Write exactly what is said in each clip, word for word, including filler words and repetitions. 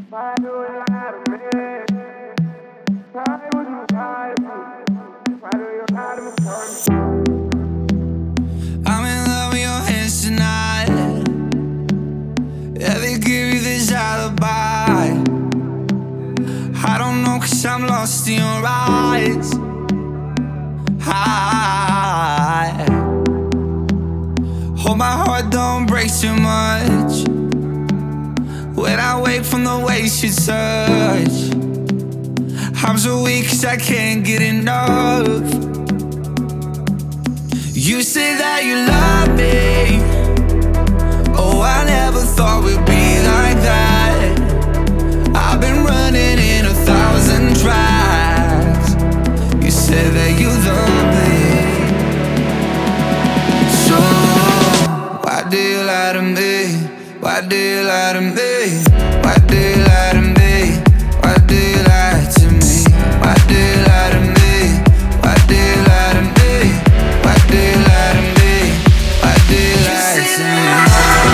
Why do you lie to me? Why would you lie to me? Why do you lie to me for me? I'm in love with your hands tonight. Yeah, they give you this alibi. I don't know, cause I'm lost in your eyes. I hope my heart don't break too much when I wake from the way you touch. I'm so weak cause I can't get enough. You say that you love me. Oh, I never thought we'd be like that. I've been running in a thousand tracks. You said that you love me. So why do you lie to me? Why do you lie to me? Why do you lie to me? Why do you lie to me? Why do you lie to me? Why do you lie to me? Why do you lie to me? Why do you lie to me?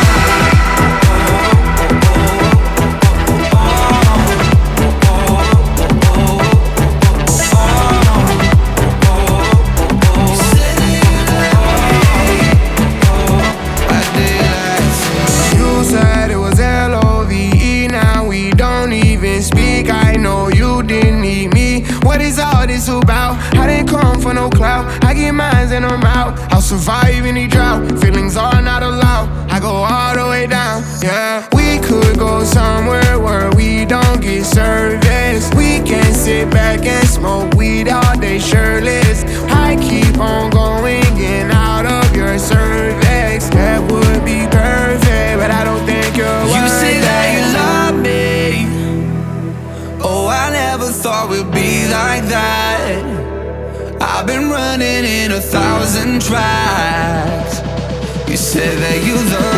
Speak, I know you didn't need me. What is all this about? I didn't come for no clout. I get mines and I'm out. I'll survive any drought. Feelings are not allowed. I go all the way down. Yeah, we could go somewhere where we don't get service. We can sit back and smoke weed all day shirtless. I keep on going in out of your cervix. That would be perfect, but I don't think you're worth it. You say that you love me. Oh, I never thought we'd be like that. I've been running in a thousand tracks. You said that you love